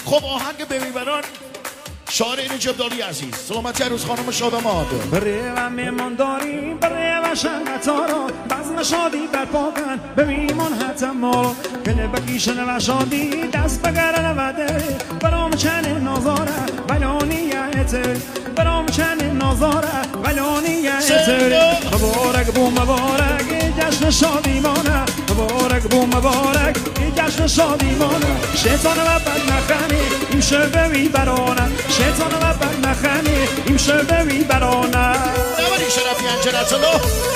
خب آهنگ بمیبران شاعر این جبدالی عزیز سلامتی عروس خانم شادماد بره و میمان داری بره و شنگتارا بزم شادی در پاکن به میمان حتم ما کنه بکیشن و شادی دست بگرن و داره برام چن نازاره ولانیته برام چن نازاره ولانیته مبارک بو مبارک جشن شادی مانه مبارک بو مبارک جشن شادی مانه شیطان و بد نخنی این شبه میبرانه شیطان و بد نخنی این شبه میبرانه نبری شرفی انجلتلو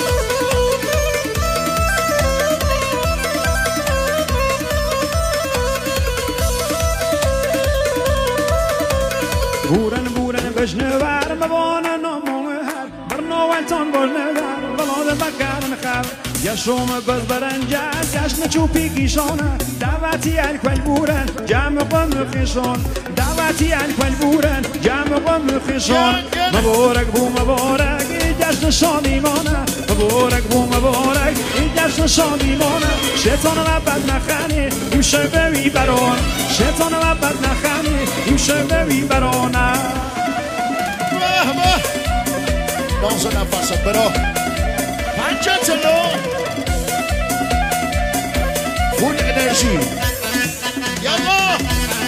بورن بجنور مبانا نمو هر برنوالتان بولندر ولاد بکرن خر یشوم بز برنجز جشن چوپی کیشانه دعوتی الکل بورن جمع قم خیشان دعوتی الکل بورن جمع قم خیشان مبارک بو مبارک جشن شادی مانه مبارک بو مبارک جشن شادی مانه شیطان و بد نخنی این شبه میبران شیطان و بد نخنی این شبه میبرانه باز نفست برا پنجتلو فول انرژی یالا